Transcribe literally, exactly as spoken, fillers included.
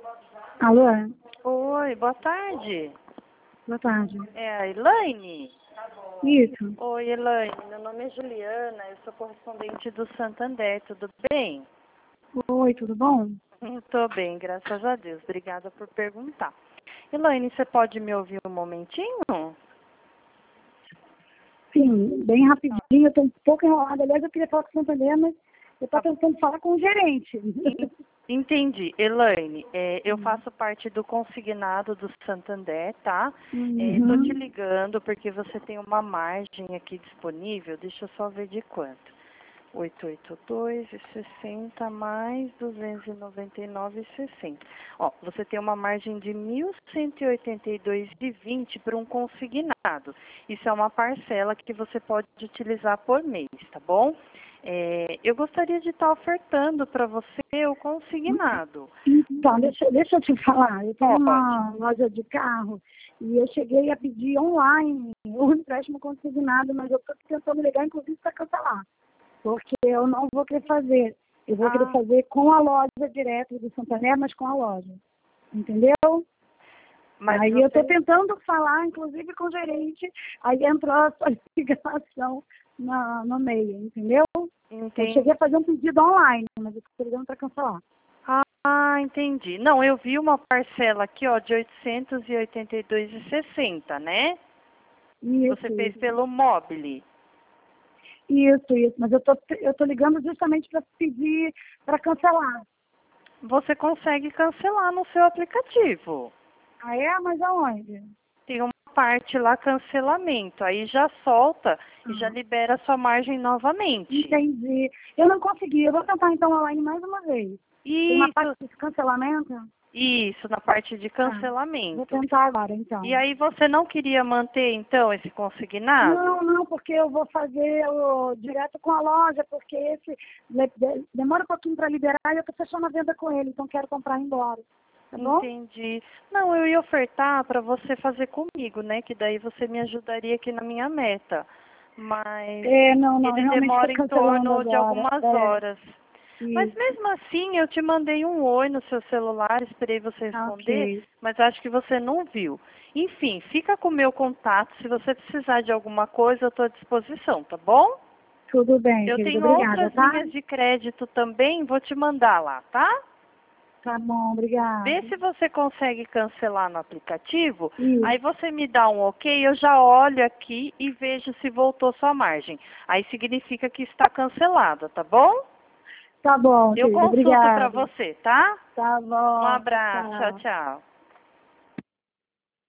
Alô? Oi, boa tarde. Boa tarde. É a Elaine? Isso. Oi, Elaine. Meu nome é Juliana, eu sou correspondente do Santander, tudo bem? Oi, tudo bom? Estou bem, graças a Deus. Obrigada por perguntar. Elaine, você pode me ouvir um momentinho? Sim, bem rapidinho, eu tô um pouco enrolada. Aliás, eu queria falar com o Santander, mas eu tô Tá. tentando falar com o gerente. En- Entendi. Elaine, é, eu faço parte do consignado do Santander, tá? Estou te Uhum. ligando porque você tem uma margem aqui disponível, deixa eu só ver de quanto. oitocentos e oitenta e dois e sessenta mais duzentos e noventa e nove e sessenta. Ó, você tem uma margem de mil cento e oitenta e dois e vinte para um consignado. Isso é uma parcela que você pode utilizar por mês, tá bom? É, eu gostaria de estar ofertando para você o consignado. Então, deixa, deixa eu te falar. Eu tenho Pode. uma loja de carro e eu cheguei a pedir online o empréstimo consignado, mas eu estou tentando ligar, inclusive, para cancelar. Porque eu não vou querer fazer. Eu vou querer Ah, fazer com a loja direto do Santander, mas com a loja. Entendeu? mas Aí eu estou você... tentando falar, inclusive, com o gerente, aí entrou a sua ligação na, no meio, entendeu? Eu Entendi. cheguei a fazer um pedido online, mas eu estou ligando para cancelar. Ah, entendi. Não, eu vi uma parcela aqui, ó, de oitocentos e oitenta e dois e sessenta, né? Você Isso, fez isso. pelo Mobile. Isso, isso. Mas eu tô, eu tô ligando justamente para pedir para cancelar. Você consegue cancelar no seu aplicativo. Ah, é? Mas aonde? Tem uma parte lá, cancelamento. Aí já solta e já Ah, libera a sua margem novamente. entendi. Eu não consegui. Eu vou tentar então online mais uma vez. Tem uma parte Isso, de cancelamento? isso, na parte de Ah, vou cancelamento. tentar agora E então. aí você não queria manter, então, esse Não, consignado? não, porque eu vou fazer o, direto com a loja, porque esse de- de- demora um pouquinho para liberar e eu estou fechando a venda com ele, então quero comprar e ir embora. Tá bom? Entendi. Não, eu ia ofertar para você fazer comigo, né? Que daí você me ajudaria aqui na minha meta. Mas É, não, não, ele realmente estou demora em cancelando torno de agora. algumas É, horas. Mas isso. mesmo assim, eu te mandei um oi no seu celular, esperei você Ah, responder, ok. mas acho que você não viu. Enfim, fica com o meu contato. Se você precisar de alguma coisa, eu estou à disposição, tá bom? Tudo bem, Eu querida. tenho Obrigada, outras tá? linhas de crédito também, vou te mandar lá, tá? Tá bom, Vê obrigada. se você consegue cancelar no aplicativo, aí Isso. você me dá um ok, eu já olho aqui e vejo se voltou sua margem. Aí significa que está cancelada, tá bom? Tá bom, Eu querida. consulto para Obrigada. você, tá? Tá Um bom. abraço, tchau, Tchau. tchau.